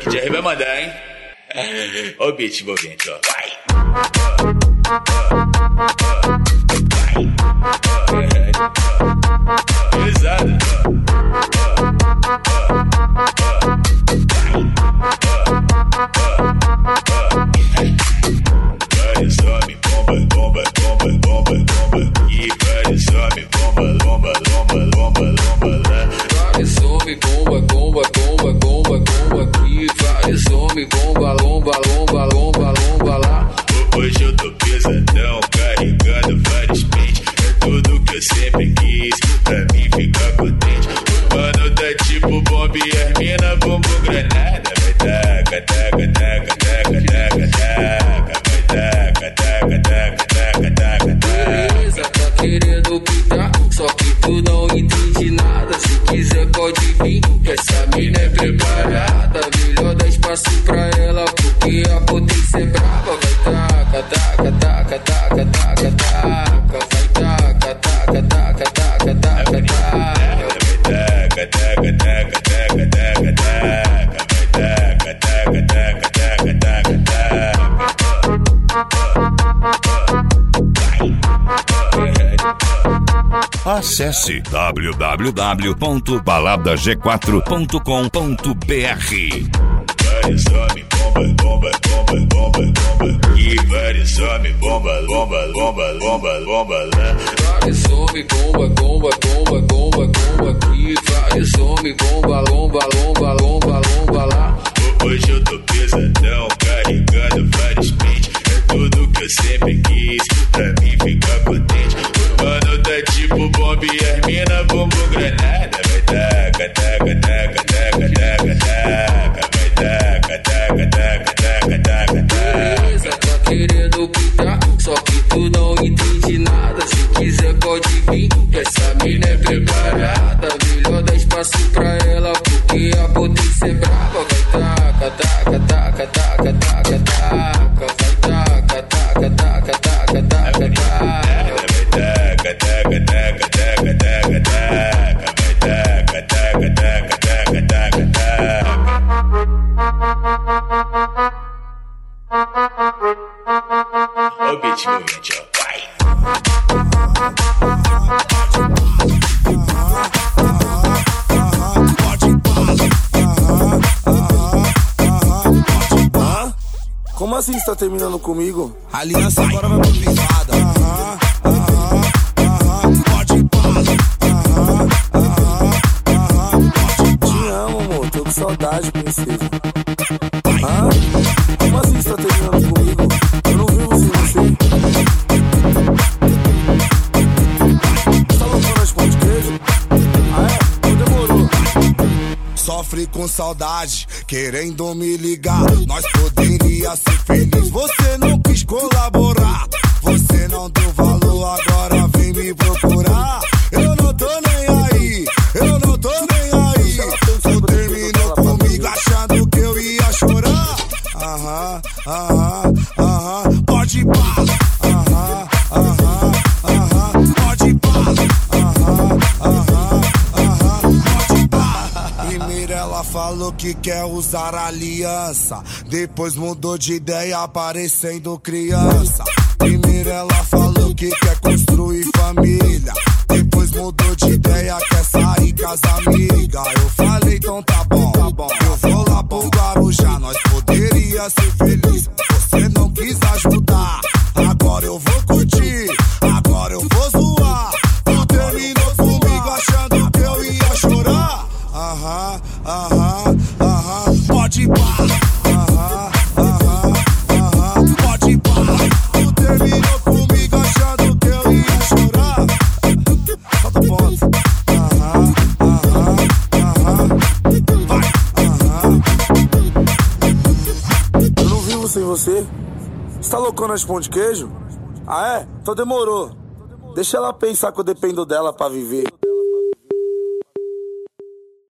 que Jerry vai mandar, hein? Ó o beat envolvente, ó. Vai! Pesado. Vários homens, bomba, bomba, bomba, bomba, bomba. E vários homens, bomba, bomba, bomba, bomba, bomba lá. Vários homens, bomba, bomba, bomba, bomba, bomba. E vários homens, bomba, lomba, lomba, lomba, lomba lá. Hoje eu tô pesadão, carregando vários pentes. É tudo que eu sempre quis, pra mim ficar contente. O mano tá tipo bomba e as mina bumbum granada. Vai taca, taca, taca, taca, taca, taca. Vai taca, taca, taca, taca, taca, taca. Beleza, tá querendo pintar, só que tu não entende nada. Se quiser pode vir, que essa mina é preparada. Melhor dar espaço pra ela, porque a potência é brava. Vai taca, taca, taca, taca, taca, taca. Vai taca, taca, taca, taca, taca, taca. Taca, taca, taca, taca, taca, taca. Vai taca, taca, taca, taca, taca, taca. Acesse www.baladag4.com.br. Vários homens, bomba, bomba, bomba, bomba, bomba. E vários homens, bomba, bomba, bomba, bomba, bomba lá. Vários homens, bomba, bomba, bomba, bomba, bomba. E vários homens, bomba, lomba, lomba, lomba, lomba lá. Hoje eu tô pesadão, carregando vários pentes. É tudo que eu sempre quis, pra mim ficar contente. O mano tá tipo bomba e as mina bumbum granada. Vai taca, taca, taca, taca, taca, taca. Vai taca, taca, taca, taca, taca, taca. Beleza, tá querendo pintar, só que tu não entende nada. Se quiser pode vir, que essa mina é preparada. Melhor dar espaço pra ela, porque a potência é brava. Vai taca, taca, taca, taca, taca, taca. Vai taca, taca, taca, taca, taca, taca. Vai taca, taca, taca, taca, taca, taca. Vai taca, taca, taca, taca, taca, taca. Ó o beat movente, ó. Vai! Como assim você tá terminando comigo? A aliança agora vai pra privada. Pode pá. Te amo, amor, tô com saudade, princesa. Como assim você tá terminando comigo? Eu não vivo sem você. Tá loucando as pão de queijo? Ah é? Então demorou. Sofre com saudade, querendo me ligar. Nós poderia ser feliz, você não quis colaborar. Você não deu valor, agora vem me procurar. Eu não tô nem aí, eu não tô nem aí. Tu terminou comigo achando que eu ia chorar. Pode pá. Pode pá. Primeiro ela falou que quer usar aliança, depois mudou de ideia parecendo criança. Primeiro ela falou que quer construir família, depois mudou de ideia, quer sair com as amigas. Eu falei então tá bom, eu vou lá pro Guarujá. Nós poderia ser feliz, você não quis ajudar. Agora eu vou curtir, agora eu vou zoar. Tu terminou comigo achando que eu ia chorar. Pode pá. Pode pá. Tu terminou comigo achando que eu ia chorar. Solta ponto. Eu não vivo sem você. Você tá loucando as pão de queijo? Ah é? Então demorou. Deixa ela pensar que eu dependo dela pra viver.